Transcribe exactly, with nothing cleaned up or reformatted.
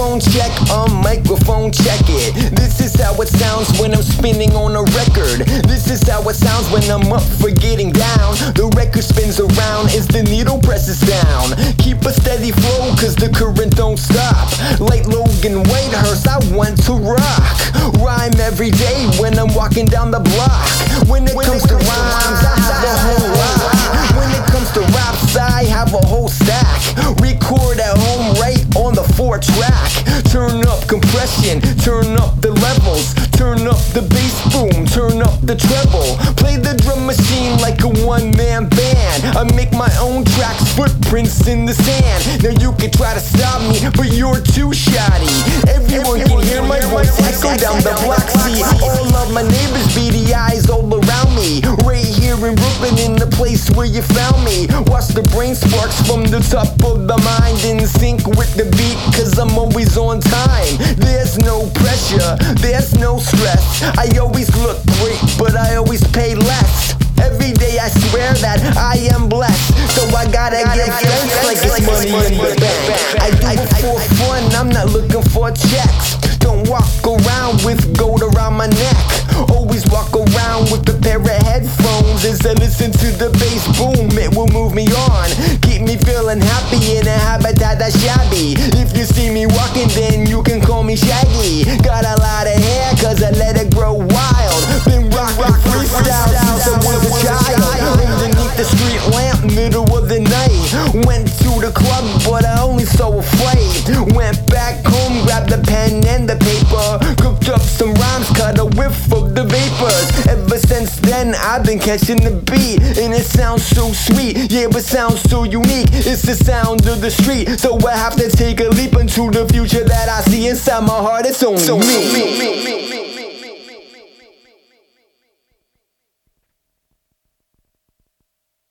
Microphone check, um, microphone check it. This is how it sounds when I'm spinning on a record. This is how it sounds when I'm up for getting down. The record spins around as the needle presses down. Keep a steady flow cause the current don't stop. Like Logan Whitehurst, I want to rock. Rhyme every day when I'm walking down the block. When it comes to rhymes, I have a whole lot. When it comes to raps, I have a whole stack. Record at home right on the four track. Turn up compression, turn up the levels. Turn up the bass boom, turn up the treble. Play the drum machine like a one-man band. I make my own tracks, footprints in the sand. Now you can try to stop me, but you're too shoddy. Everyone can hear my voice echo down the block. See all of my neighbors, beady eyes all around me. Right here in Brooklyn, in the place where you found me. Watch the brain sparks from the top of the mind, in sync with the beat, cause I'm always on time. There's no pressure, there's no stress. I always look great, but I always pay less. Every day I swear that I am blessed, so I gotta get thanks like it's money in the bank. I do it for fun, I'm not looking for checks. Don't walk around with gold around my neck. Always walk around with a pair of headphones as I listen to the bass boom. It will move me on, keep me feeling happy in a habitat that's shabby. If you see me walking, then you can call me Shaggy. Got a lot of hair cause I let it grow wild. Been rockin' freestyle since I was a child. Underneath the street lamp, middle of the night. Went to the club but I only saw a fight. Went back home, grabbed the pen and the paper. Cooked up some rhymes, cut a whiff of the vapors. Ever since then I've been catching the beat, and it sounds so sweet, yeah, but sounds so unique. It's the sound of the street, so I have to take a leap into the future that I see inside my heart. It's only me.